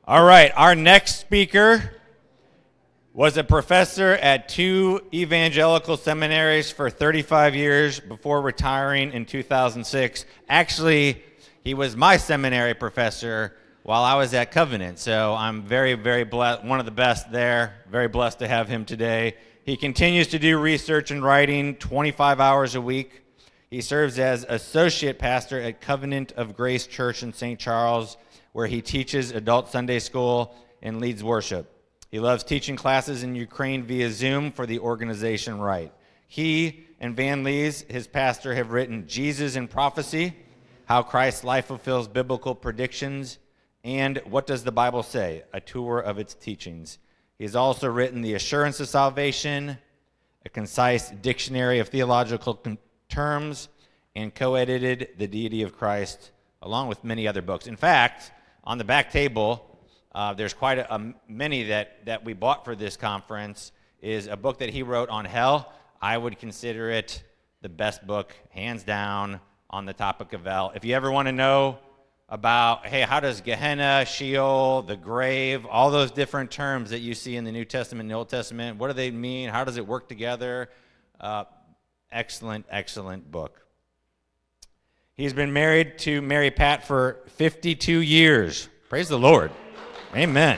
All right, our next speaker was a professor at two evangelical seminaries for 35 years before retiring in 2006. Actually, he was my seminary professor while I was at Covenant, so I'm very, very blessed, one of the best there, very blessed to have him today. He continues to do research and writing 25 hours a week. He serves as associate pastor at Covenant of Grace Church in St. Charles, where he teaches adult Sunday school and leads worship. He loves teaching classes in Ukraine via Zoom for the organization Right. He and Van Lees, his pastor, have written Jesus in Prophecy, How Christ's Life Fulfills Biblical Predictions, and What Does the Bible Say? A tour of its teachings. He has also written The Assurance of Salvation, a concise dictionary of theological terms, and co-edited The Deity of Christ, along with many other books. In fact, on the back table, there's quite many that we bought for this conference, is a book that he wrote on hell. I would consider it the best book, hands down, on the topic of hell. If you ever want to know about, hey, how does Gehenna, Sheol, the grave, all those different terms that you see in the New Testament and the Old Testament, what do they mean? How does it work together? Excellent, excellent book. He's been married to Mary Pat for 52 years. Praise the Lord. Amen.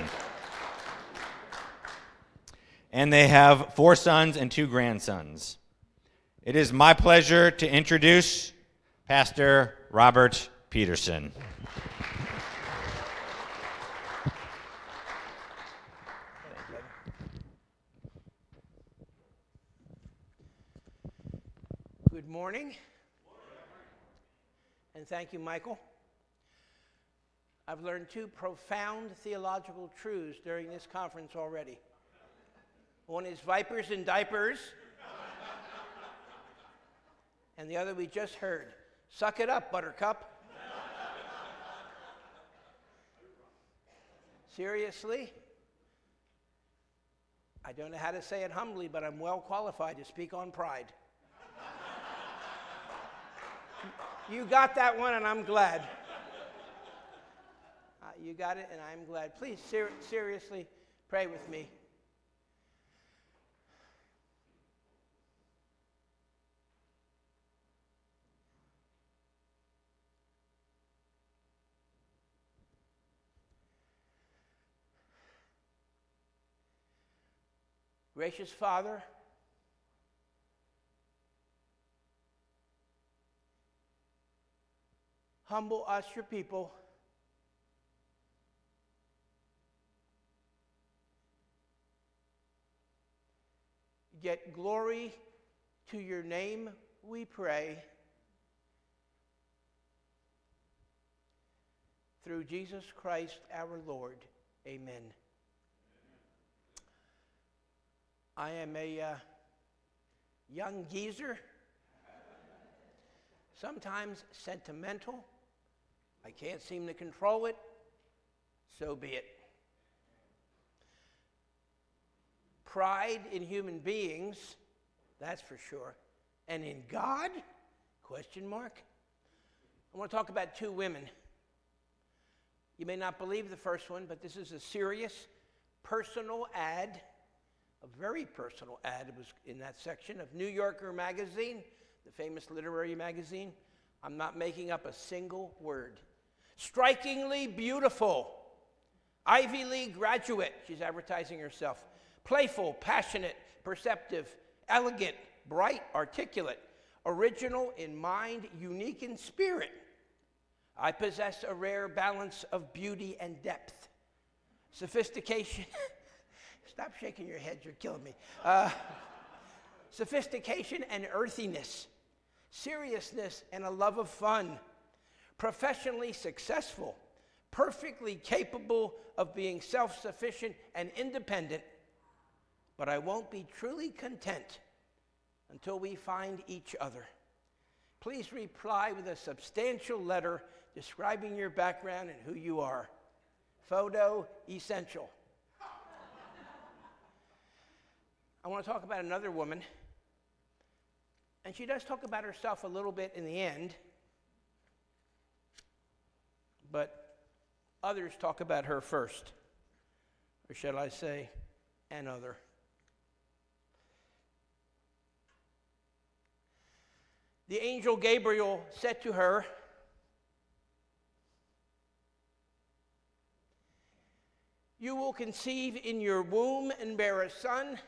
And they have 4 sons and 2 grandsons. It is my pleasure to introduce Pastor Robert Peterson. Good morning. And thank you, Michael. I've learned 2 profound theological truths during this conference already. One is vipers in diapers, and the other we just heard. Suck it up, Buttercup. Seriously? I don't know how to say it humbly, but I'm well qualified to speak on pride. You got that one, and I'm glad. You got it, and I'm glad. Please, seriously, pray with me. Gracious Father, humble us, your people. Get glory to your name, we pray. Through Jesus Christ our Lord. Amen. I am a young geezer, sometimes sentimental. I can't seem to control it. So be it. Pride in human beings, that's for sure. And in God? Question mark. I want to talk about 2 women. You may not believe the first one, but this is a serious, personal ad, a very personal ad. It was in that section of New Yorker magazine, the famous literary magazine. I'm not making up a single word. Strikingly beautiful. Ivy League graduate. She's advertising herself. Playful, passionate, perceptive, elegant, bright, articulate, original in mind, unique in spirit. I possess a rare balance of beauty and depth. Sophistication. Stop shaking your head, you're killing me. Sophistication and earthiness. Seriousness and a love of fun. Professionally successful. Perfectly capable of being self-sufficient and independent. But I won't be truly content until we find each other. Please reply with a substantial letter describing your background and who you are. Photo essential. I want to talk about another woman, and she does talk about herself a little bit in the end, but others talk about her first. or shall I say, another. The angel Gabriel said to her, "You will conceive in your womb and bear a son,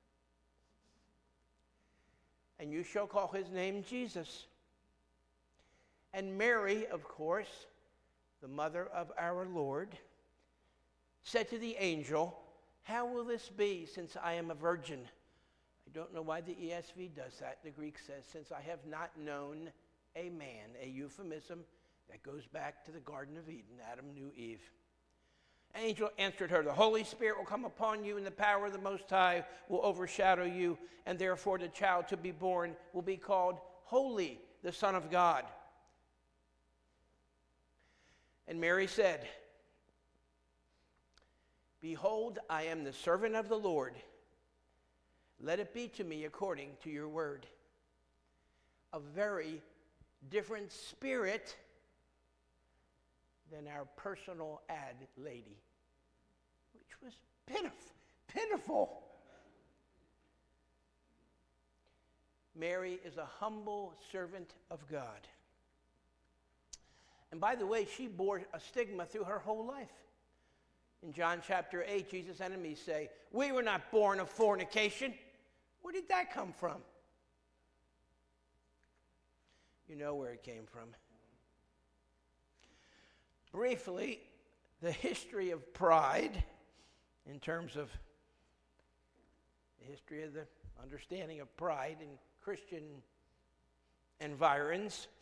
and you shall call his name Jesus." And Mary, of course, the mother of our Lord, said to the angel, "How will this be, since I am a virgin?" I don't know why the ESV does that. The Greek says, "Since I have not known a man," a euphemism that goes back to the Garden of Eden. Adam knew Eve. Angel answered her, "The Holy Spirit will come upon you, and the power of the Most High will overshadow you, and therefore the child to be born will be called Holy, the Son of God." And Mary said, "Behold, I am the servant of the Lord. Let it be to me according to your word." A very different spirit than our personal ad lady, which was pitiful. Mary is a humble servant of God. And by the way, she bore a stigma through her whole life. In John chapter 8, Jesus' enemies say, "We were not born of fornication." Where did that come from? You know where it came from. Briefly, the history of pride, in terms of the history of the understanding of pride in Christian environs.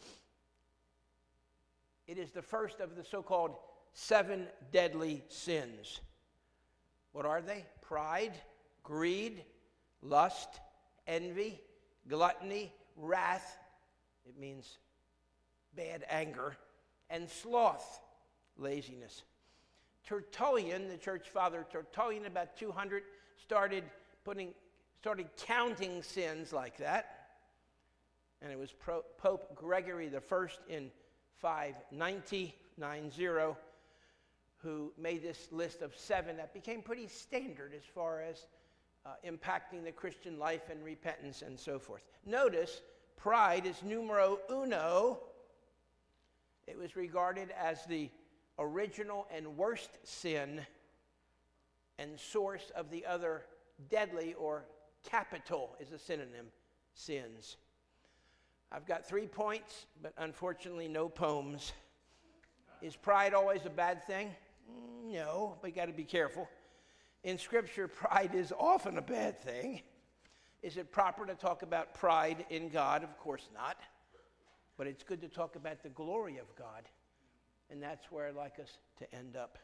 It is the first of the so-called 7 deadly sins. What are they? Pride, greed, lust, envy, gluttony, wrath, it means bad anger, and sloth, laziness. Tertullian, the church father Tertullian, about 200, started counting sins like that. And it was Pope Gregory I in 590 who made this list of 7 that became pretty standard as far as impacting the Christian life and repentance and so forth. Notice, pride is numero uno. It was regarded as the original and worst sin and source of the other deadly, or capital is a synonym, sins. I've got 3 points, but unfortunately no poems. Is pride always a bad thing? No, but you got to be careful. In Scripture, pride is often a bad thing. Is it proper to talk about pride in God? Of course not. But it's good to talk about the glory of God. And that's where I'd like us to end up.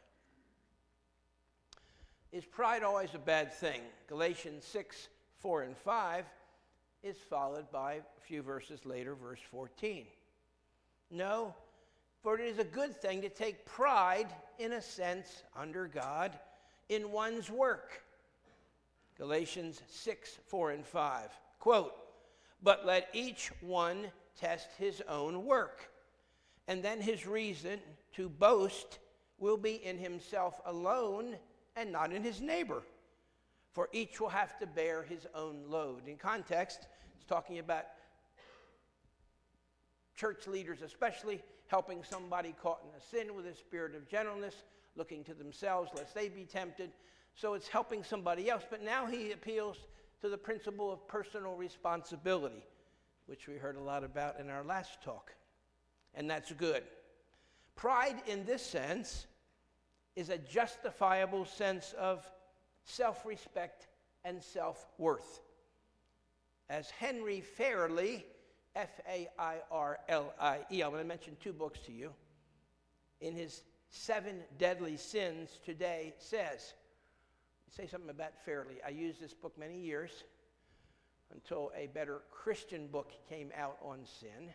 Is pride always a bad thing? Galatians 6, 4, and 5 is followed by a few verses later, verse 14. No, for it is a good thing to take pride, in a sense, under God, in one's work. Galatians 6, 4, and 5. Quote, "But let each one test his own work, and then his reason to boast will be in himself alone and not in his neighbor. For each will have to bear his own load." In context, it's talking about church leaders especially helping somebody caught in a sin with a spirit of gentleness, looking to themselves lest they be tempted. So it's helping somebody else. But now he appeals to the principle of personal responsibility, which we heard a lot about in our last talk. And that's good. Pride in this sense is a justifiable sense of self-respect and self-worth. As Henry Fairley, F-A-I-R-L-I-E, I'm going to mention 2 books to you, in his 7 Deadly Sins today says, say something about Fairley. I used this book many years until a better Christian book came out on sin.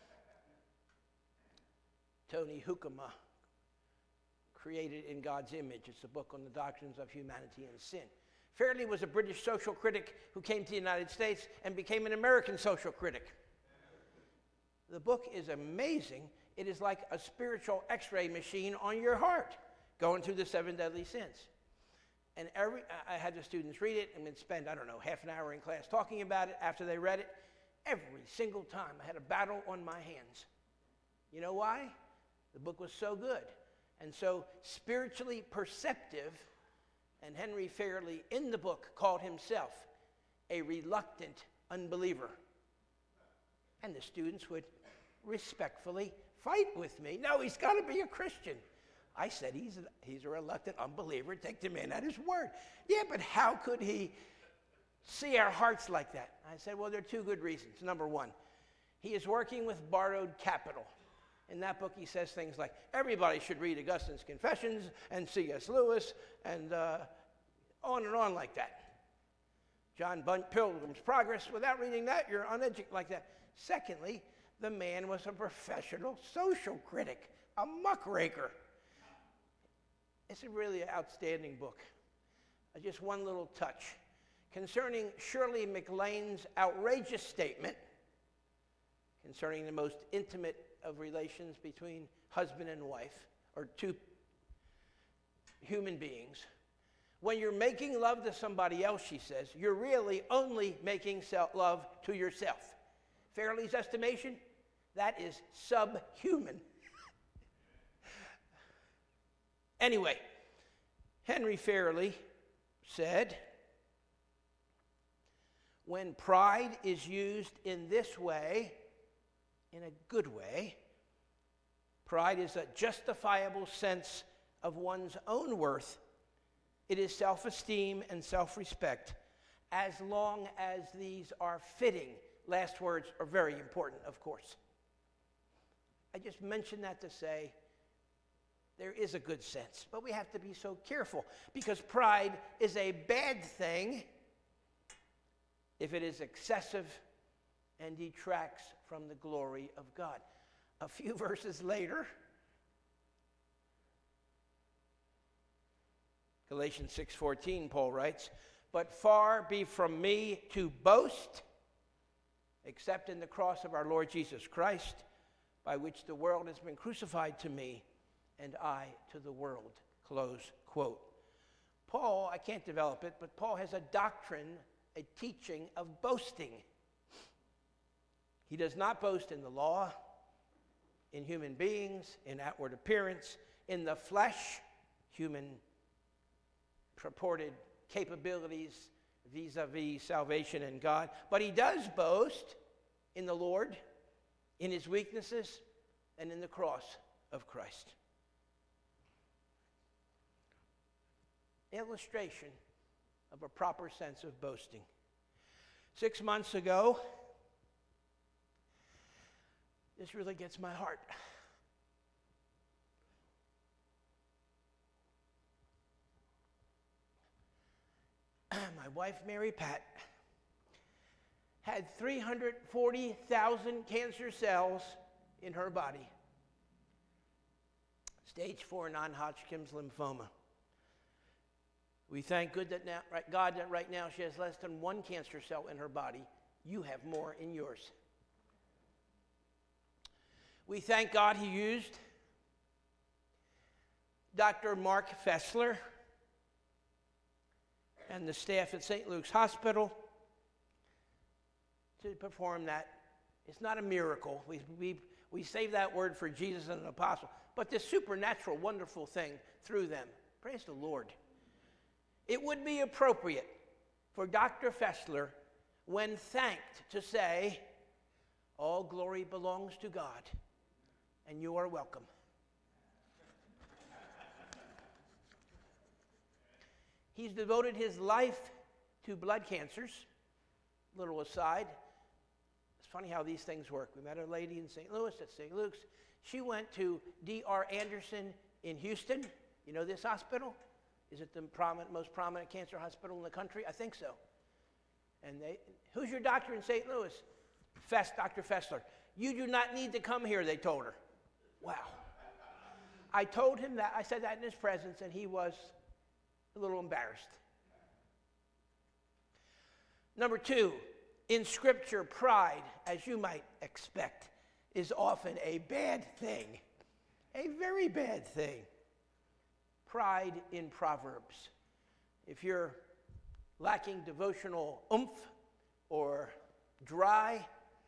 Tony Hukuma, Created in God's Image. It's a book on the doctrines of humanity and sin. Fairley was a British social critic who came to the United States and became an American social critic. The book is amazing. It is like a spiritual x-ray machine on your heart, going through the 7 deadly sins. And I had the students read it and then spend, I don't know, half an hour in class talking about it after they read it. Every single time I had a battle on my hands. You know why? The book was so good and so spiritually perceptive. And Henry Fairley in the book called himself a reluctant unbeliever. And the students would respectfully fight with me. No, he's got to be a Christian. I said, he's a reluctant unbeliever. Take the man at his word. Yeah, but how could he see our hearts like that? I said, well, there are two good reasons. Number one, he is working with borrowed capital. In that book, he says things like, everybody should read Augustine's Confessions and C.S. Lewis and on and on like that. John Pilgrim's Progress, without reading that, you're uneducated like that. Secondly, the man was a professional social critic, a muckraker. It's a really outstanding book. Just one little touch. Concerning Shirley MacLaine's outrageous statement concerning the most intimate of relations between husband and wife, or two human beings. When you're making love to somebody else, she says, you're really only making love to yourself. Fairley's estimation, that is subhuman. Anyway, Henry Fairley said, when pride is used in this way, in a good way, pride is a justifiable sense of one's own worth. It is self-esteem and self-respect, as long as these are fitting. Last words are very important, of course. I just mentioned that to say there is a good sense, but we have to be so careful because pride is a bad thing if it is excessive and detracts from the glory of God. A few verses later, Galatians 6:14, Paul writes, but far be from me to boast, except in the cross of our Lord Jesus Christ, by which the world has been crucified to me, and I to the world. Close quote. Paul, I can't develop it, but Paul has a doctrine, a teaching of boasting. He does not boast in the law, in human beings, in outward appearance, in the flesh, human purported capabilities vis-a-vis salvation and God. But he does boast in the Lord, in his weaknesses, and in the cross of Christ. Illustration of a proper sense of boasting. 6 months ago, this really gets my heart. My wife, Mary Pat, had 340,000 cancer cells in her body. Stage 4 non-Hodgkin's lymphoma. We thank God that right now she has less than one cancer cell in her body. You have more in yours. We thank God he used Dr. Mark Fessler and the staff at St. Luke's Hospital to perform that. It's not a miracle. We save that word for Jesus and an apostle. But this supernatural, wonderful thing through them. Praise the Lord. It would be appropriate for Dr. Fessler, when thanked, to say, all glory belongs to God, and you are welcome. He's devoted his life to blood cancers. Little aside, it's funny how these things work. We met a lady in St. Louis at St. Luke's. She went to D.R. Anderson in Houston. You know this hospital? Is it the most prominent cancer hospital in the country? I think so. And who's your doctor in St. Louis? Dr. Fessler. You do not need to come here, they told her. Wow. I told him that. I said that in his presence, and he was a little embarrassed. Number 2, in Scripture, pride, as you might expect, is often a bad thing, a very bad thing. Pride in Proverbs. If you're lacking devotional oomph or dry,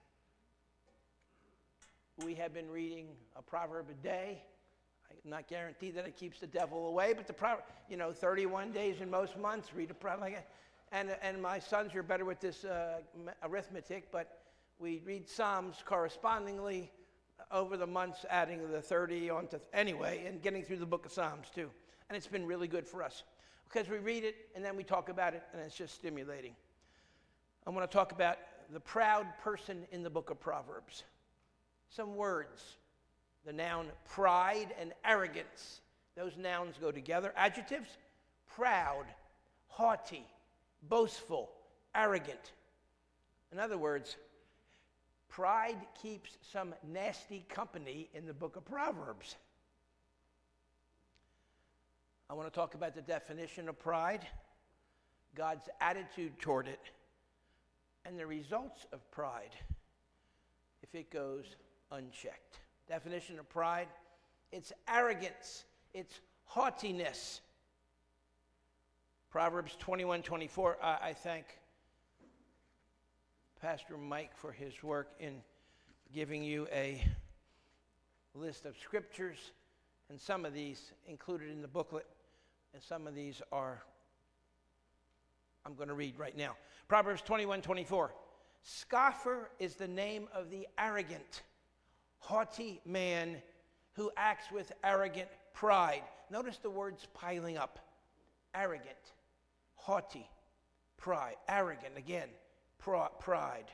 we have been reading a proverb a day. I'm not guaranteed that it keeps the devil away, but the proverb, 31 days in most months, read a proverb like that. And my sons are better with this arithmetic, but we read Psalms correspondingly over the months, adding the 30 on to, anyway, and getting through the book of Psalms too. And it's been really good for us because we read it and then we talk about it, and it's just stimulating. I want to talk about the proud person in the book of Proverbs. Some words. The noun pride and arrogance. Those nouns go together. Adjectives: proud, haughty, boastful, arrogant. In other words, pride keeps some nasty company in the book of Proverbs. I want to talk about the definition of pride, God's attitude toward it, and the results of pride if it goes unchecked. Definition of pride: it's arrogance, it's haughtiness. Proverbs 21:24. I thank Pastor Mike for his work in giving you a list of scriptures, and some of these included in the booklet, and some of these I'm going to read right now. Proverbs 21:24. Scoffer is the name of the arrogant, haughty man who acts with arrogant pride. Notice the words piling up. Arrogant, haughty, pride. Arrogant, again, pride.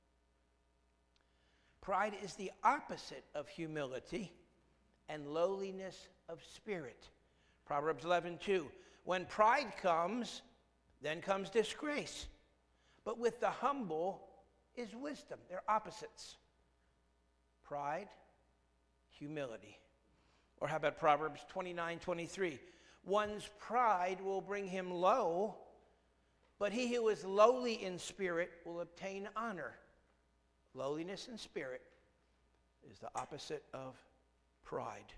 Pride is the opposite of humility and lowliness of spirit. Proverbs 11:2. When pride comes, then comes disgrace. But with the humble is wisdom. They're opposites. Pride, humility. Or how about Proverbs 29:23? One's pride will bring him low, but he who is lowly in spirit will obtain honor. Lowliness in spirit is the opposite of pride.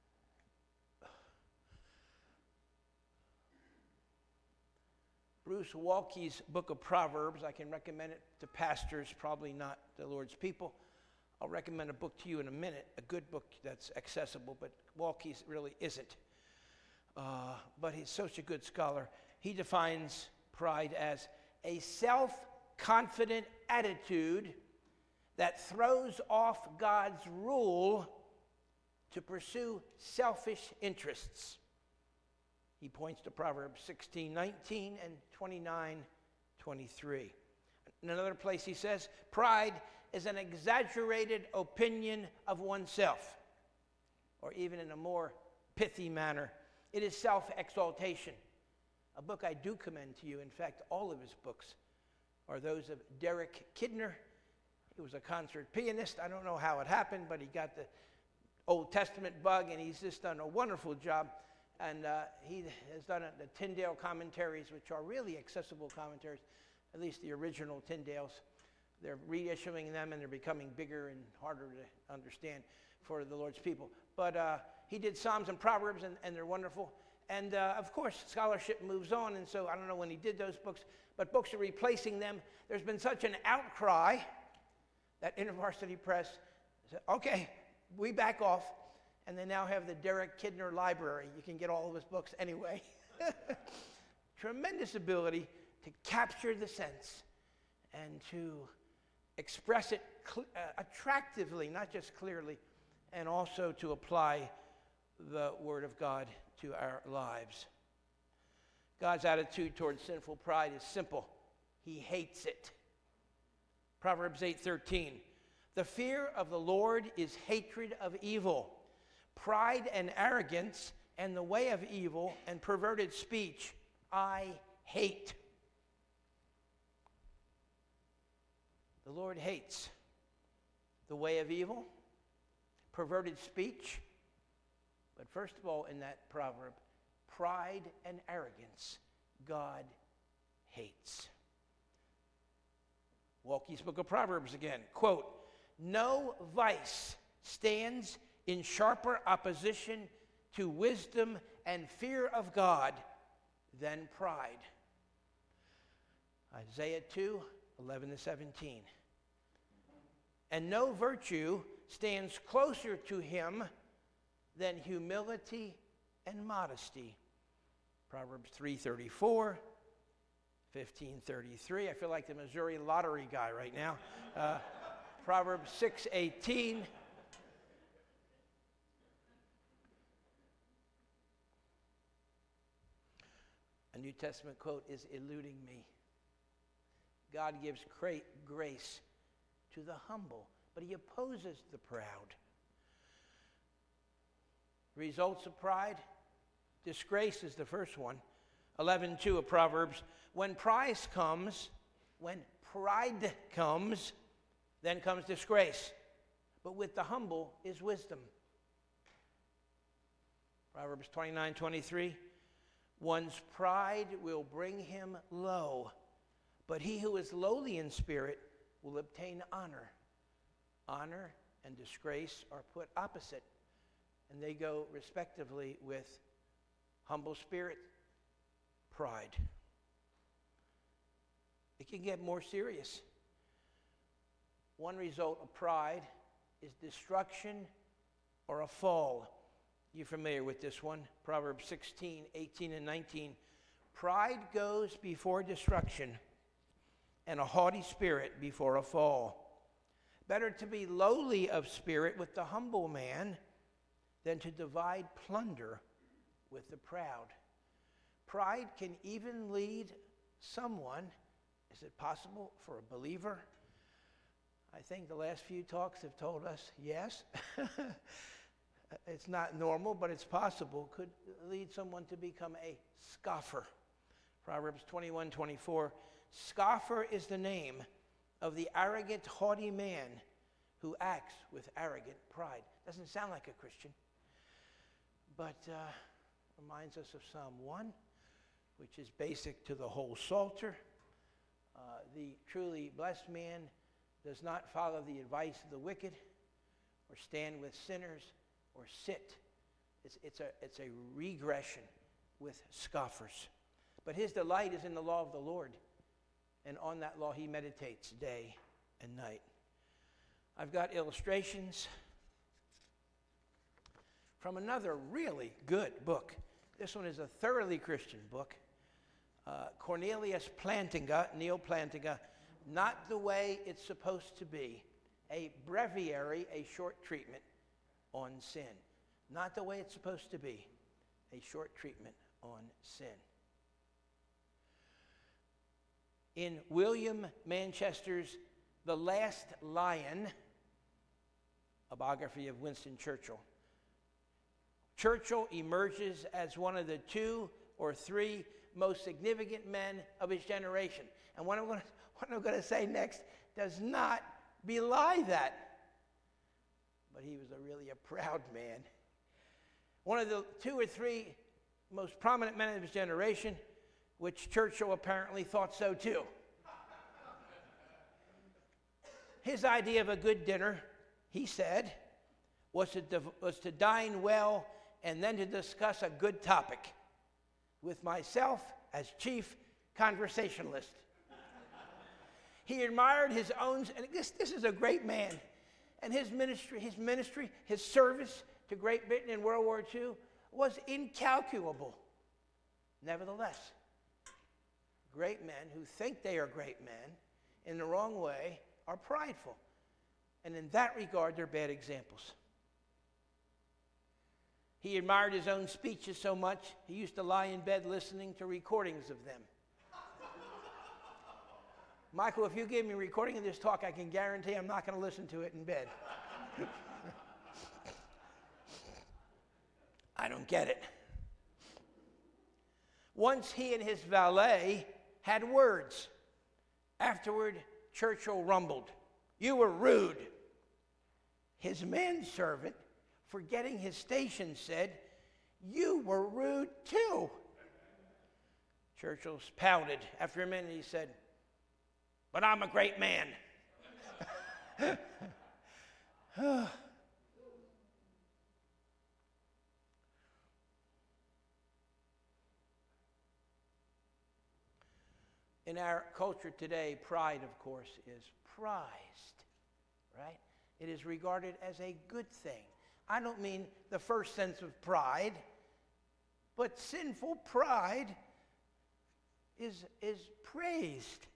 Bruce Waltke's book of Proverbs, I can recommend it to pastors, probably not the Lord's people. I'll recommend a book to you in a minute, a good book that's accessible, but Waltke's really isn't. But he's such a good scholar. He defines pride as a self-confident attitude that throws off God's rule to pursue selfish interests. He points to Proverbs 16:19 and 29:23. In another place he says, pride is an exaggerated opinion of oneself, or even in a more pithy manner, it is self-exaltation. A book I do commend to you, in fact, all of his books, are those of Derek Kidner. He was a concert pianist. I don't know how it happened, but he got the Old Testament bug, and he's just done a wonderful job. And he has done the Tyndale commentaries, which are really accessible commentaries, at least the original Tyndales. They're reissuing them, and they're becoming bigger and harder to understand for the Lord's people. But he did Psalms and Proverbs, and they're wonderful. And, of course, scholarship moves on, and so I don't know when he did those books, but books are replacing them. There's been such an outcry that InterVarsity Press said, okay, we back off, and they now have the Derek Kidner Library. You can get all of his books anyway. Tremendous ability to capture the sense and to express it attractively, not just clearly, and also to apply the Word of God to our lives. God's attitude towards sinful pride is simple. He hates it. Proverbs 8:13. The fear of the Lord is hatred of evil. Pride and arrogance and the way of evil and perverted speech I hate. The Lord hates the way of evil, perverted speech, but first of all in that proverb, pride and arrogance God hates. Waltke's book of Proverbs again, quote, no vice stands in sharper opposition to wisdom and fear of God than pride. Isaiah 2:11-17. And no virtue stands closer to him than humility and modesty. Proverbs 3:34, 15:33. I feel like the Missouri lottery guy right now. Proverbs 6:18. A New Testament quote is eluding me. God gives great grace to the humble, but he opposes the proud. Results of pride, disgrace is the first one. 11:2 of Proverbs. When pride comes, then comes disgrace. But with the humble is wisdom. Proverbs 29:23. One's pride will bring him low, but he who is lowly in spirit will obtain honor. Honor and disgrace are put opposite, and they go respectively with humble spirit, pride. It can get more serious. One result of pride is destruction or a fall. You're familiar with this one, Proverbs 16:18-19. Pride goes before destruction, and a haughty spirit before a fall. Better to be lowly of spirit with the humble man than to divide plunder with the proud. Pride can even lead someone, is it possible for a believer? I think the last few talks have told us yes. It's not normal, but it's possible. Could lead someone to become a scoffer. Proverbs 21:24. Scoffer is the name of the arrogant, haughty man who acts with arrogant pride. Doesn't sound like a Christian, but reminds us of Psalm 1, which is basic to the whole Psalter. The truly blessed man does not follow the advice of the wicked, or stand with sinners, or sit. It's a regression with scoffers. But his delight is in the law of the Lord, and on that law he meditates day and night. I've got illustrations from another really good book. This one is a thoroughly Christian book. Cornelius Plantinga, Neil Plantinga, Not the Way It's Supposed to Be, a breviary, a short treatment on sin. Not the way it's supposed to be, a short treatment on sin. In William Manchester's The Last Lion, a biography of Winston Churchill, Churchill emerges as one of the 2 or 3 most significant men of his generation. And what I'm going to say next does not belie that. But he was really a proud man. One of the 2 or 3 most prominent men of his generation, which Churchill apparently thought so too. His idea of a good dinner, he said, was to dine well and then to discuss a good topic with myself as chief conversationalist. He admired his own, and this is a great man, and his ministry, his service to Great Britain in World War II was incalculable. Nevertheless, great men who think they are great men in the wrong way are prideful. And in that regard, they're bad examples. He admired his own speeches so much, he used to lie in bed listening to recordings of them. Michael, if you give me a recording of this talk, I can guarantee I'm not going to listen to it in bed. I don't get it. Once he and his valet had words. Afterward, Churchill rumbled, "You were rude." His manservant, forgetting his station, said, "You were rude too." Churchill pouted. After a minute, he said, "But I'm a great man." In our culture today, pride, of course, is prized, right? It is regarded as a good thing. I don't mean the first sense of pride, but sinful pride is praised.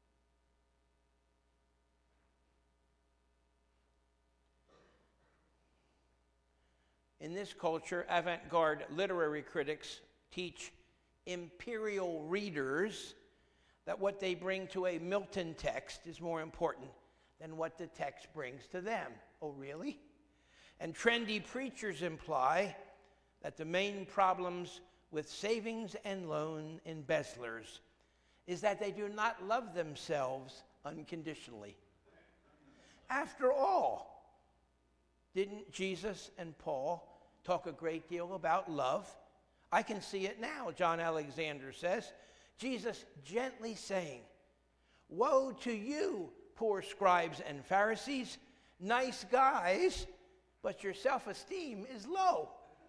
In this culture, avant-garde literary critics teach imperial readers that what they bring to a Milton text is more important than what the text brings to them. Oh, really? And trendy preachers imply that the main problems with savings and loan embezzlers is that they do not love themselves unconditionally. After all, didn't Jesus and Paul talk a great deal about love? I can see it now, John Alexander says. Jesus gently saying, "Woe to you, poor scribes and Pharisees, nice guys, but your self-esteem is low."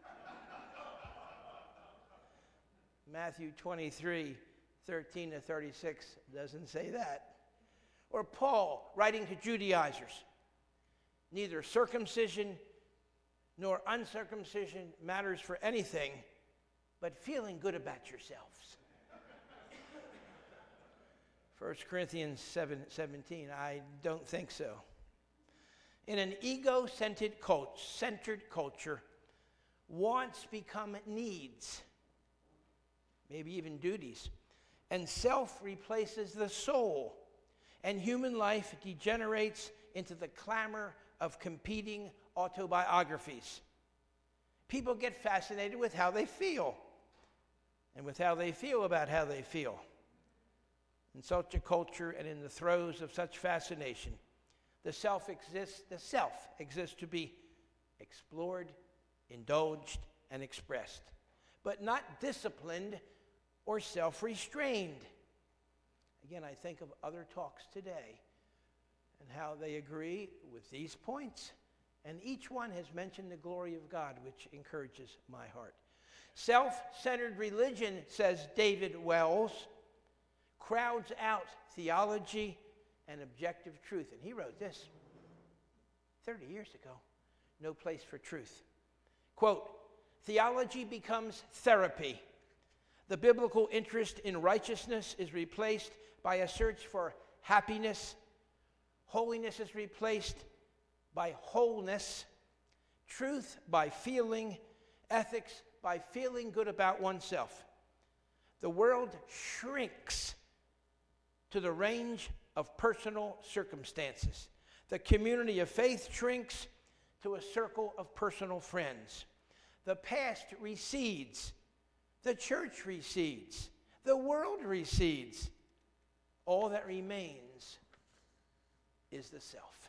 Matthew 23, 13 to 36 doesn't say that. Or Paul writing to Judaizers, "Neither circumcision nor uncircumcision matters for anything, but feeling good about yourselves." 1 Corinthians 7:17, I don't think so. In an ego-centered culture, wants become needs, maybe even duties, and self replaces the soul, and human life degenerates into the clamor of competing autobiographies. People get fascinated with how they feel, and with how they feel about how they feel. In such a culture and in the throes of such fascination, the self exists to be explored, indulged, and expressed, but not disciplined or self-restrained. Again, I think of other talks today and how they agree with these points, and each one has mentioned the glory of God, which encourages my heart. Self-centered religion, says David Wells, crowds out theology and objective truth. And he wrote this 30 years ago, No Place for Truth. Quote, "Theology becomes therapy. The biblical interest in righteousness is replaced by a search for happiness. Holiness is replaced by wholeness. Truth by feeling. Ethics by feeling good about oneself. The world shrinks to the range of personal circumstances. The community of faith shrinks to a circle of personal friends. The past recedes. The church recedes. The world recedes. All that remains is the self."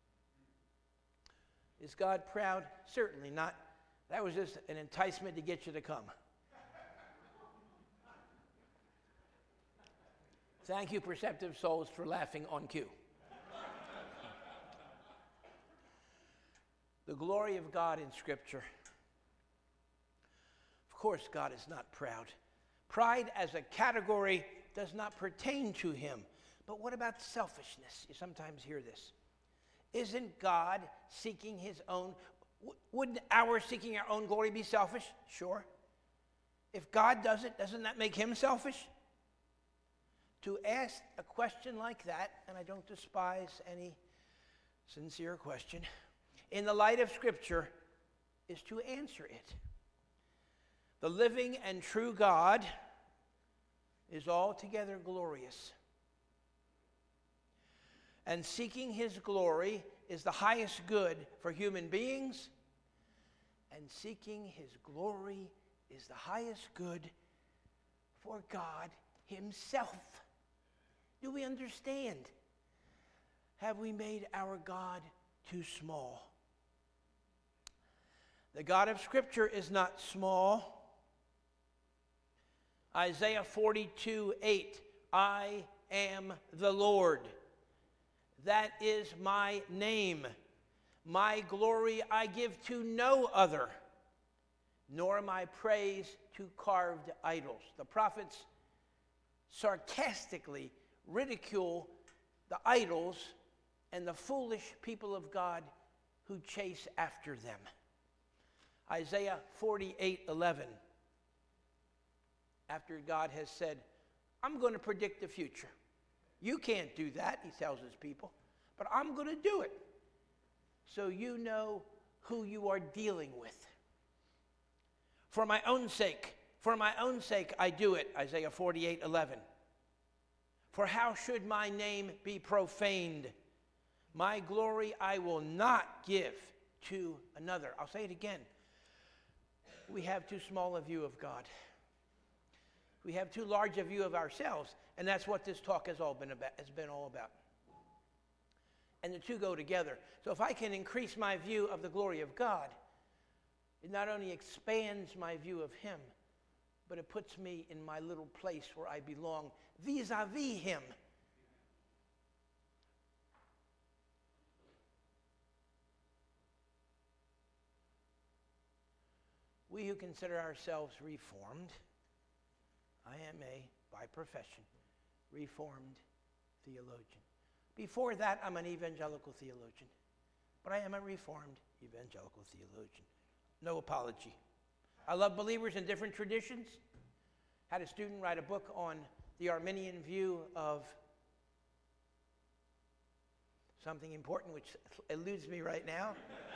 Is God proud? Certainly not. That was just an enticement to get you to come. Thank you, Perceptive Souls, for laughing on cue. The glory of God in Scripture. Of course, God is not proud. Pride as a category does not pertain to him. But what about selfishness? You sometimes hear this. Isn't God seeking his own? Wouldn't our seeking our own glory be selfish? Sure. If God does it, doesn't that make him selfish? To ask a question like that, and I don't despise any sincere question, in the light of Scripture, is to answer it. The living and true God is altogether glorious. And seeking his glory is the highest good for human beings, and seeking his glory is the highest good for God himself. Do we understand? Have we made our God too small? The God of Scripture is not small. Isaiah 42:8, "I am the Lord. That is my name. My glory I give to no other, nor my praise to carved idols." The prophets sarcastically ridicule the idols and the foolish people of God who chase after them. Isaiah 48:11. After God has said, I'm going to predict the future. You can't do that, he tells his people, but I'm going to do it so you know who you are dealing with. For my own sake, I do it, Isaiah 48:11. For how should my name be profaned? My glory I will not give to another. I'll say it again. We have too small a view of God. We have too large a view of ourselves, and that's what this talk has been all about. And the two go together. So if I can increase my view of the glory of God, it not only expands my view of him, but it puts me in my little place where I belong vis-a-vis him. We who consider ourselves Reformed, I am by profession, Reformed theologian. Before that, I'm an evangelical theologian. But I am a Reformed evangelical theologian. No apology. I love believers in different traditions. Had a student write a book on the Arminian view of something important, which eludes me right now.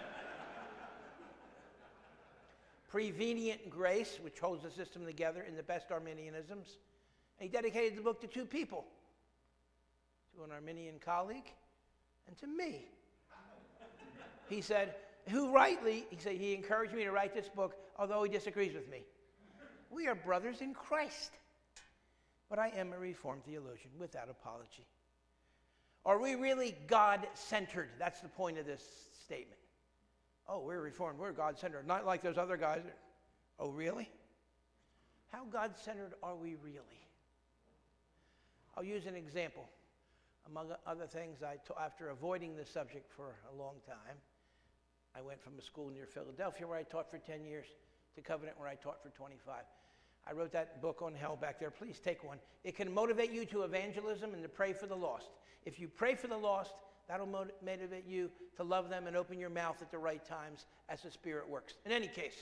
Prevenient grace, which holds the system together in the best Arminianisms. And he dedicated the book to two people, to an Arminian colleague and to me. He said, he encouraged me to write this book, although he disagrees with me. We are brothers in Christ. But I am a Reformed theologian without apology. Are we really God-centered? That's the point of this statement. Oh, we're Reformed, we're God-centered, not like those other guys. Oh, really? How God-centered are we really? I'll use an example. Among other things, after avoiding this subject for a long time, I went from a school near Philadelphia where I taught for 10 years to Covenant where I taught for 25. I wrote that book on hell back there. Please take one. It can motivate you to evangelism and to pray for the lost. If you pray for the lost, that'll motivate you to love them and open your mouth at the right times as the Spirit works. In any case,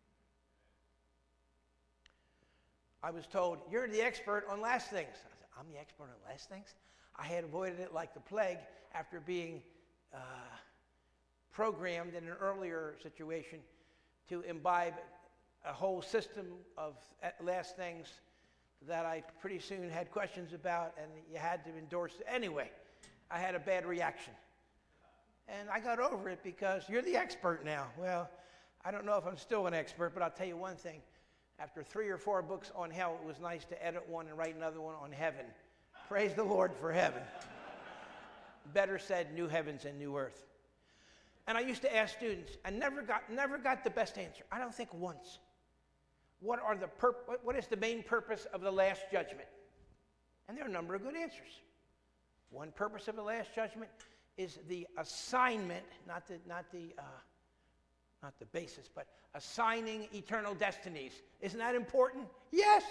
I was told, you're the expert on last things. I said, I'm the expert on last things? I had avoided it like the plague after being programmed in an earlier situation to imbibe a whole system of last things that I pretty soon had questions about, and you had to endorse it. Anyway, I had a bad reaction. And I got over it because you're the expert now. Well, I don't know if I'm still an expert, but I'll tell you one thing. After 3 or 4 books on hell, it was nice to edit one and write another one on heaven. Praise the Lord for heaven. Better said, new heavens and new earth. And I used to ask students, I never got the best answer. I don't think once. What is the main purpose of the last judgment? And there are a number of good answers. One purpose of the last judgment is the assignment, not the basis, but assigning eternal destinies. Isn't that important? Yes.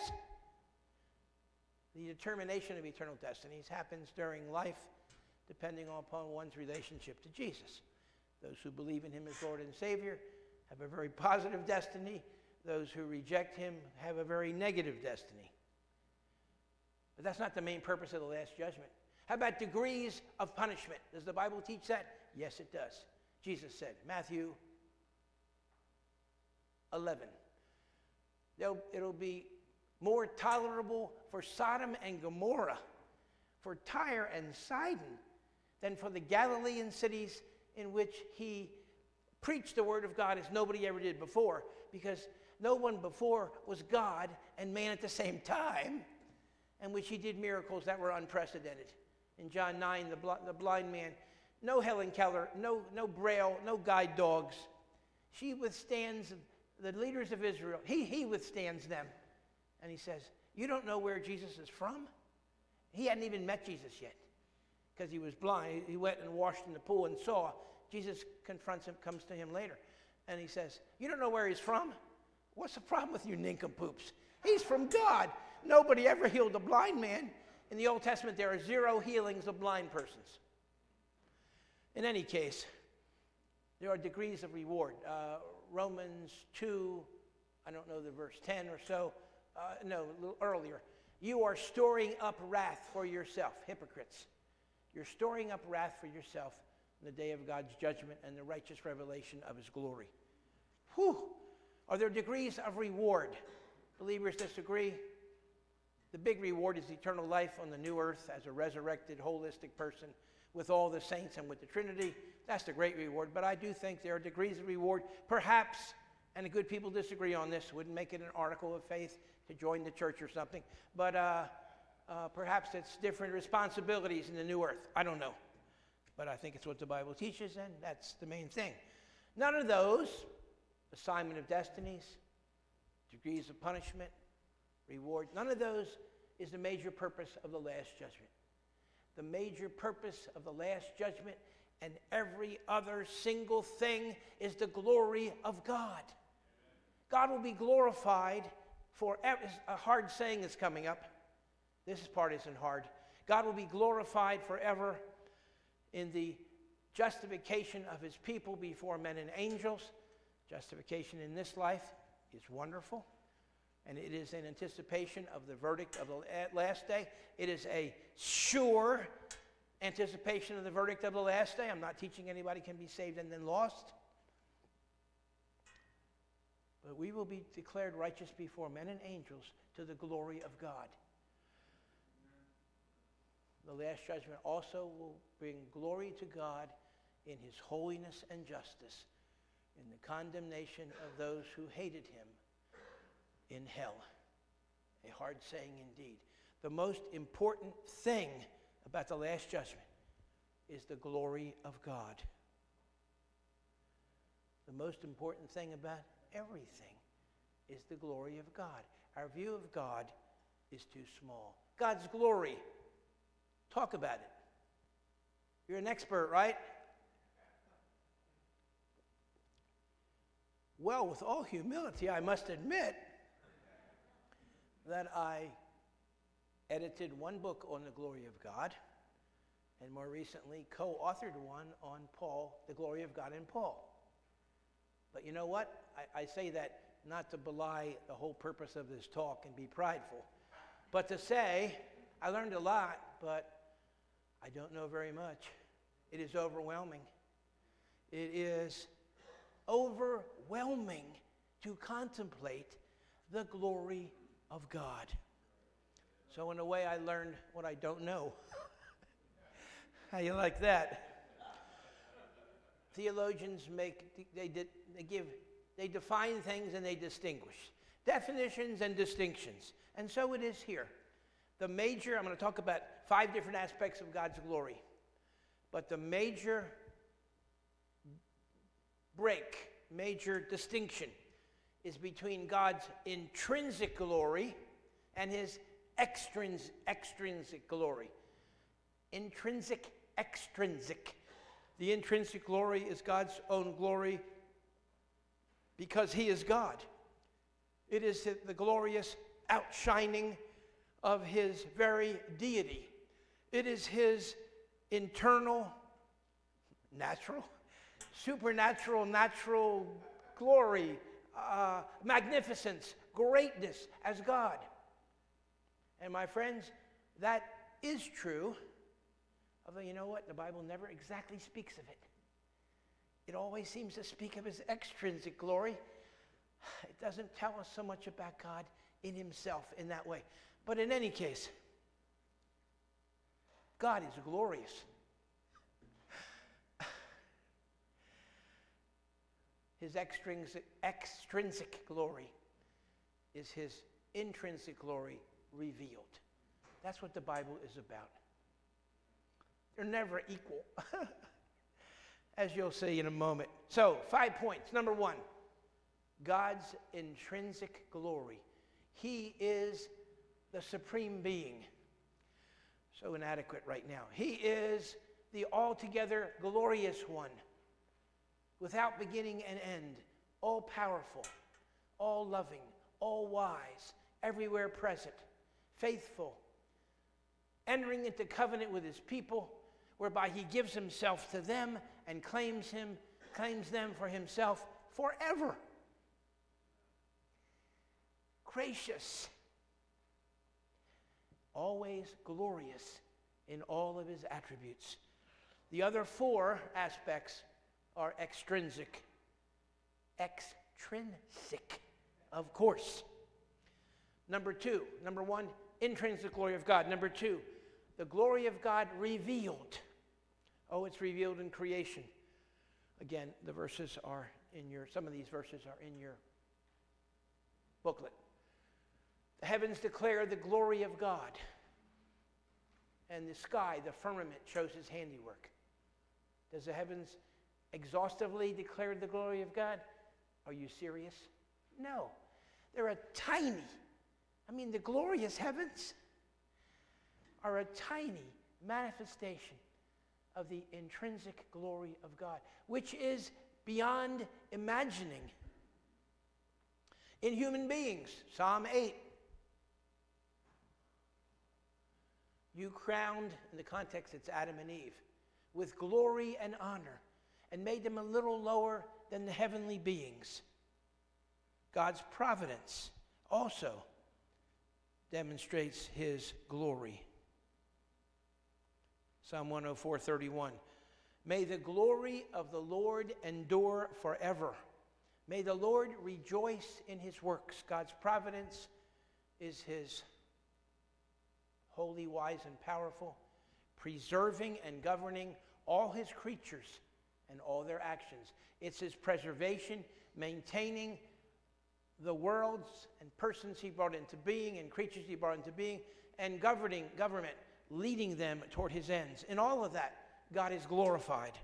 The determination of eternal destinies happens during life, depending upon one's relationship to Jesus. Those who believe in him as Lord and Savior have a very positive destiny. Those who reject him have a very negative destiny. But that's not the main purpose of the last judgment. How about degrees of punishment? Does the Bible teach that? Yes, it does. Jesus said, Matthew 11, it'll be more tolerable for Sodom and Gomorrah, for Tyre and Sidon, than for the Galilean cities in which he preached the word of God as nobody ever did before, because no one before was God and man at the same time, in which he did miracles that were unprecedented. In John 9, the blind man, no Helen Keller, no Braille, no guide dogs. She withstands the leaders of Israel. He withstands them. And he says, you don't know where Jesus is from? He hadn't even met Jesus yet because he was blind. He went and washed in the pool and saw. Jesus confronts him, comes to him later. And he says, you don't know where he's from? What's the problem with you nincompoops? He's from God. Nobody ever healed a blind man. In the Old Testament, there are 0 healings of blind persons. In any case, there are degrees of reward. Romans 2, I don't know the verse 10 or so, no, a little earlier. You are storing up wrath for yourself, hypocrites. You're storing up wrath for yourself in the day of God's judgment and the righteous revelation of his glory. Whew! Are there degrees of reward? Believers disagree. The big reward is eternal life on the new earth as a resurrected, holistic person with all the saints and with the Trinity. That's the great reward. But I do think there are degrees of reward. Perhaps, and the good people disagree on this, wouldn't make it an article of faith to join the church or something. But perhaps it's different responsibilities in the new earth. I don't know. But I think it's what the Bible teaches, and that's the main thing. None of those, assignment of destinies, degrees of punishment, reward, none of those is the major purpose of the last judgment. The major purpose of the last judgment and every other single thing is the glory of God. God will be glorified forever. A hard saying is coming up. This part isn't hard. God will be glorified forever in the justification of his people before men and angels. Justification in this life is wonderful, and it is in anticipation of the verdict of the last day. It is a sure anticipation of the verdict of the last day. I'm not teaching anybody can be saved and then lost. But we will be declared righteous before men and angels to the glory of God. The last judgment also will bring glory to God in his holiness and justice, in the condemnation of those who hated him in hell. A hard saying indeed. The most important thing about the last judgment is the glory of God. The most important thing about everything is the glory of God. Our view of God is too small. God's glory. Talk about it. You're an expert, right? Well, with all humility, I must admit that I edited one book on the glory of God, and more recently co-authored one on Paul, the glory of God in Paul. But you know what? I say that not to belie the whole purpose of this talk and be prideful, but to say I learned a lot, but I don't know very much. It is overwhelming. It is overwhelming to contemplate the glory of God. So in a way, I learned what I don't know. How you like that? Theologians they define things and they distinguish. Definitions and distinctions. And so it is here. I'm going to talk about 5 different aspects of God's glory. But the major distinction is between God's intrinsic glory and his extrinsic glory. Intrinsic, extrinsic. The intrinsic glory is God's own glory because he is God. It is the glorious outshining of his very deity. It is his internal, supernatural, natural glory, magnificence, greatness as God. And my friends, that is true, although you know what? The Bible never exactly speaks of it. It always seems to speak of his extrinsic glory. It doesn't tell us so much about God in himself in that way. But in any case, God is glorious. His extrinsic glory is his intrinsic glory revealed. That's what the Bible is about. They're never equal, as you'll see in a moment. So, 5 points. Number 1, God's intrinsic glory. He is the supreme being. So inadequate right now. He is the altogether glorious one, without beginning and end, all powerful, all loving, all wise, everywhere present. faithful, entering into covenant with his people, whereby he gives himself to them and claims them for himself forever. Gracious, always glorious in all of his attributes. The other four aspects are extrinsic. Extrinsic, of course. Number one, intrinsic glory of God. Number two, the glory of God revealed. Oh, it's revealed in creation. Again, some of these verses are in your booklet. The heavens declare the glory of God, and the sky, the firmament, shows his handiwork. Does the heavens exhaustively declare the glory of God? Are you serious? No. They're the glorious heavens are a tiny manifestation of the intrinsic glory of God, which is beyond imagining. In human beings, Psalm 8, you crowned, in the context it's Adam and Eve, with glory and honor, and made them a little lower than the heavenly beings. God's providence also demonstrates his glory. Psalm 104:31. May the glory of the Lord endure forever. May the Lord rejoice in his works. God's providence is his holy, wise, and powerful, preserving and governing all his creatures and all their actions. It's his preservation, maintaining the worlds and persons he brought into being and creatures he brought into being, and government, leading them toward his ends. In all of that, God is glorified.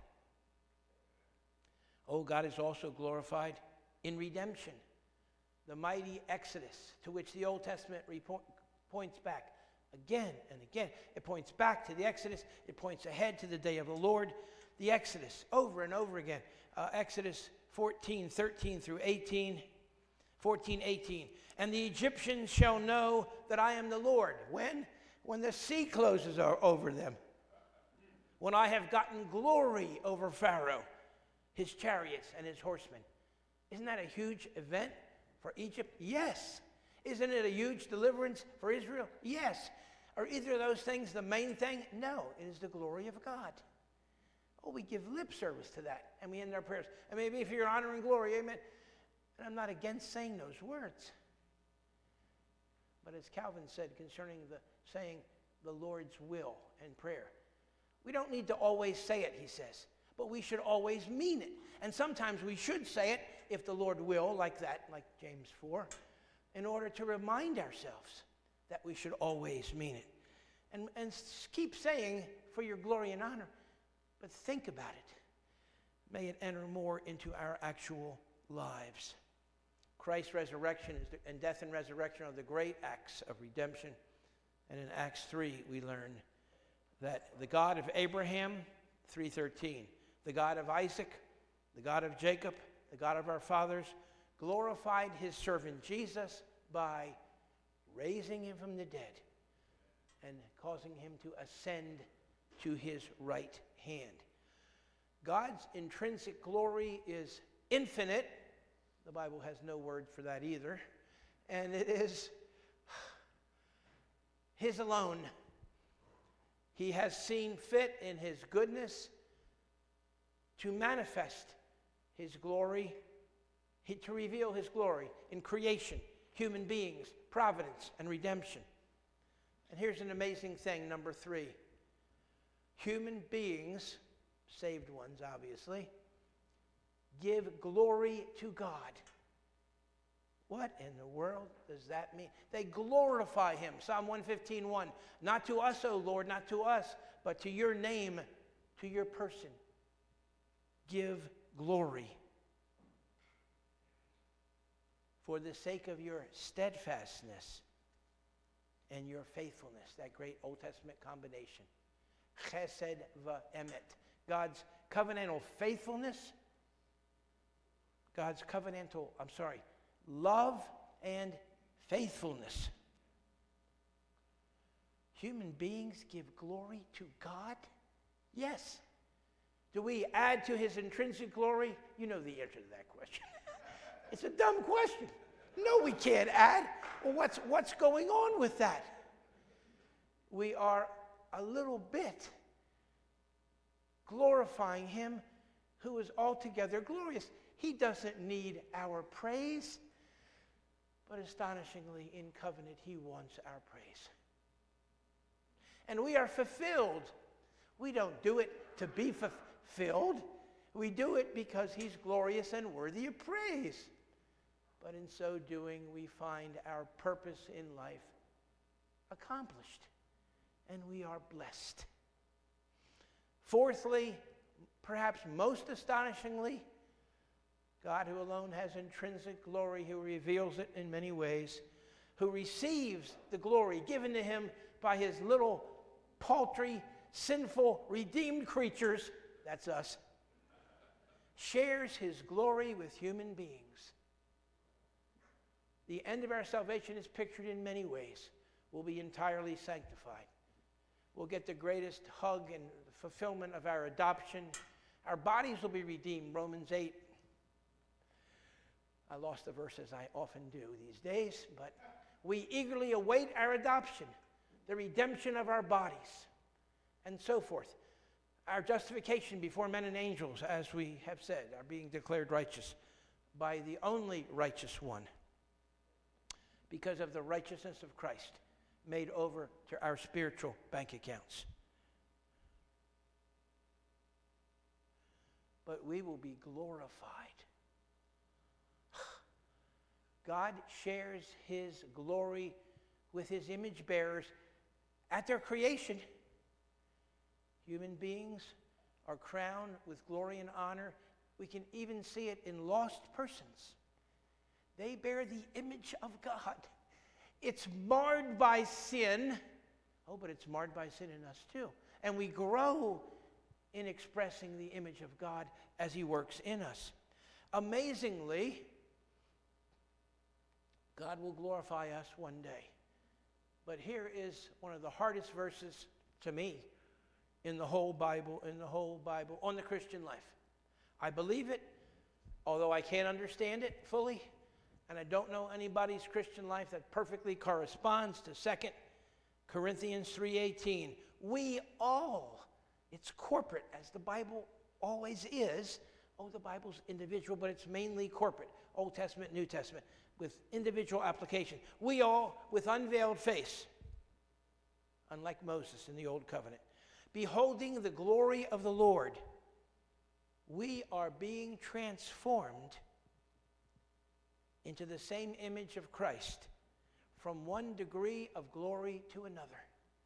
Oh, God is also glorified in redemption, the mighty Exodus to which the Old Testament points back again and again. It points back to the Exodus. It points ahead to the day of the Lord. The Exodus, over and over again. Exodus 14:13 through 18. 14:18. And the Egyptians shall know that I am the Lord. When? When the sea closes over them. When I have gotten glory over Pharaoh, his chariots, and his horsemen. Isn't that a huge event for Egypt? Yes. Isn't it a huge deliverance for Israel? Yes. Are either of those things the main thing? No, it is the glory of God. Oh, we give lip service to that, and we end our prayers. And maybe if you're honor and glory, amen. And I'm not against saying those words. But as Calvin said concerning the saying the Lord's will in prayer, we don't need to always say it, he says, but we should always mean it. And sometimes we should say it, if the Lord will, like that, like James 4, in order to remind ourselves that we should always mean it. And keep saying for your glory and honor, but think about it. May it enter more into our actual lives. Christ's resurrection and death and resurrection are the great acts of redemption. And in Acts 3, we learn that the God of Abraham, 3:13, the God of Isaac, the God of Jacob, the God of our fathers, glorified his servant Jesus by raising him from the dead and causing him to ascend to his right hand. God's intrinsic glory is infinite. The Bible has no word for that either. And it is his alone. He has seen fit in his goodness to manifest his glory, to reveal his glory in creation, human beings, providence, and redemption. And here's an amazing thing, number 3. Human beings, saved ones obviously, give glory to God. What in the world does that mean? They glorify him. Psalm 115:1. Not to us, O Lord, not to us, but to your name, to your person. Give glory. For the sake of your steadfastness and your faithfulness, that great Old Testament combination. Chesed v'emet. God's covenantal faithfulness, love and faithfulness. human beings give glory to God? Yes. Do we add to his intrinsic glory? You know the answer to that question. It's a dumb question. No, we can't add. Well, what's going on with that? We are a little bit glorifying him who is altogether glorious. He doesn't need our praise, but astonishingly, in covenant, he wants our praise. And we are fulfilled. We don't do it to be fulfilled. We do it because he's glorious and worthy of praise. But in so doing, we find our purpose in life accomplished, and we are blessed. Fourthly, perhaps most astonishingly, God, who alone has intrinsic glory, who reveals it in many ways, who receives the glory given to him by his little paltry, sinful, redeemed creatures, that's us, shares his glory with human beings. The end of our salvation is pictured in many ways. We'll be entirely sanctified. We'll get the greatest hug and fulfillment of our adoption. Our bodies will be redeemed, Romans 8. I lost the verse as I often do these days, but we eagerly await our adoption, the redemption of our bodies, and so forth. Our justification before men and angels, as we have said, are being declared righteous by the only righteous one because of the righteousness of Christ made over to our spiritual bank accounts. But we will be glorified. God shares his glory with his image bearers at their creation. Human beings are crowned with glory and honor. We can even see it in lost persons. They bear the image of God. It's marred by sin. Oh, but it's marred by sin in us too. And we grow in expressing the image of God as he works in us. Amazingly, God will glorify us one day. But here is one of the hardest verses to me in the whole Bible, on the Christian life. I believe it, although I can't understand it fully, and I don't know anybody's Christian life that perfectly corresponds to 2 Corinthians 3:18. We all, it's corporate, as the Bible always is. Oh, the Bible's individual, but it's mainly corporate. Old Testament, New Testament, with individual application. We all, with unveiled face, unlike Moses in the Old Covenant, beholding the glory of the Lord, we are being transformed into the same image of Christ, from one degree of glory to another.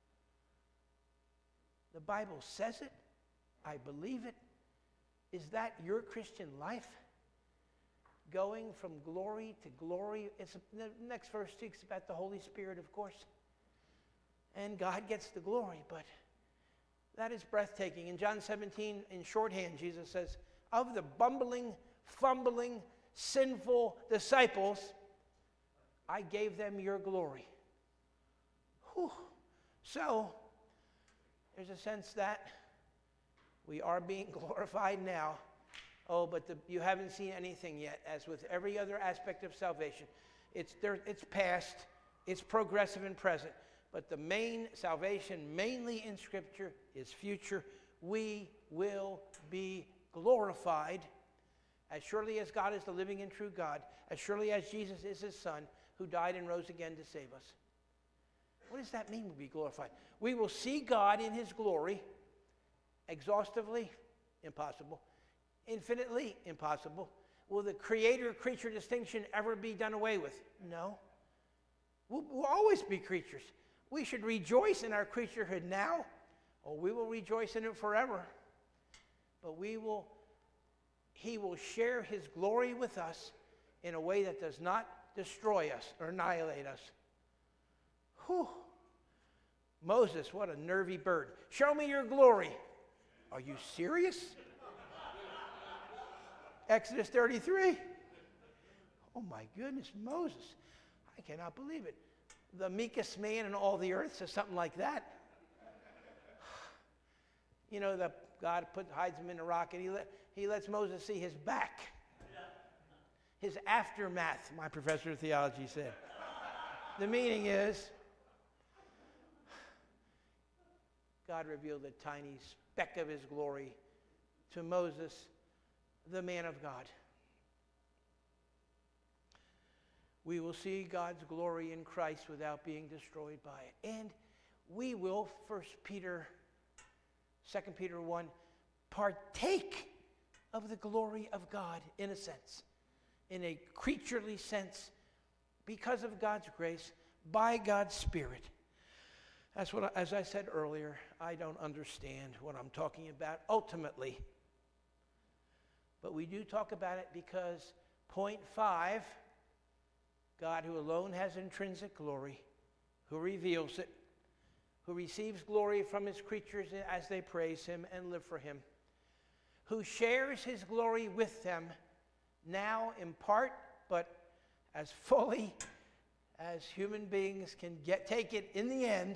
The Bible says it. I believe it. Is that your Christian life? Going from glory to glory. The next verse speaks about the Holy Spirit, of course. And God gets the glory, but that is breathtaking. In John 17, in shorthand, Jesus says, of the bumbling, fumbling, sinful disciples, I gave them your glory. Whew. So, there's a sense that we are being glorified now. Oh, but you haven't seen anything yet. As with every other aspect of salvation, it's past, it's progressive and present. But the main salvation, mainly in Scripture, is future. We will be glorified as surely as God is the living and true God, as surely as Jesus is his Son, who died and rose again to save us. What does that mean, we'll be glorified? We will see God in his glory. Exhaustively? Impossible. Infinitely? Impossible. Will the creator-creature distinction ever be done away with? No. We'll always be creatures. We should rejoice in our creaturehood now, or we will rejoice in it forever. But he will share his glory with us in a way that does not destroy us or annihilate us. Whew. Moses, what a nervy bird. Show me your glory. Are you serious? Exodus 33. Oh my goodness, Moses. I cannot believe it. the meekest man in all the earth says something like that. You know, God hides him in a rock, and he lets Moses see his back. His aftermath, my professor of theology said. The meaning is, God revealed a tiny speck of his glory to Moses, the man of God. We will see God's glory in Christ without being destroyed by it. And we will, 2 Peter 1, partake of the glory of God in a sense, in a creaturely sense, because of God's grace, by God's Spirit. That's what, as I said earlier, I don't understand what I'm talking about ultimately. But we do talk about it because, point 5, God who alone has intrinsic glory, who reveals it, who receives glory from his creatures as they praise him and live for him, who shares his glory with them, now in part, but as fully as human beings can take it in the end.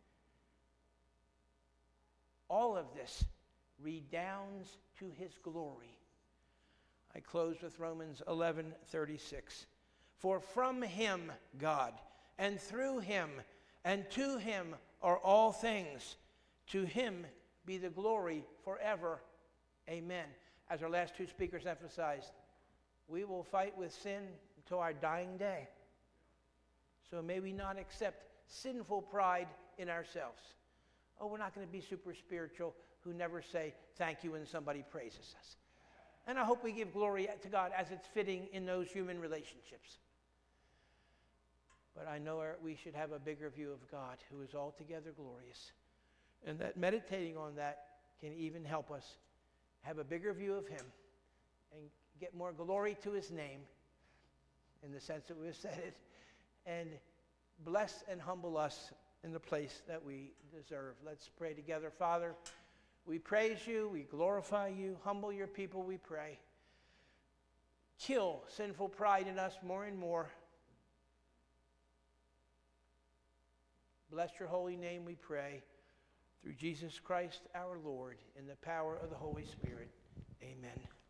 All of this redounds to his glory. I close with Romans 11:36. For from him, God, and through him, and to him are all things. To him be the glory forever. Amen. As our last two speakers emphasized, we will fight with sin until our dying day. So may we not accept sinful pride in ourselves. Oh, we're not going to be super spiritual who never say thank you when somebody praises us. And I hope we give glory to God as it's fitting in those human relationships. But I know we should have a bigger view of God, who is altogether glorious. And that meditating on that can even help us have a bigger view of him and get more glory to his name, in the sense that we've said it, and bless and humble us in the place that we deserve. Let's pray together. Father, we praise you, we glorify you, humble your people, we pray. Kill sinful pride in us more and more. Bless your holy name, we pray, through Jesus Christ our Lord, in the power of the Holy Spirit. Amen.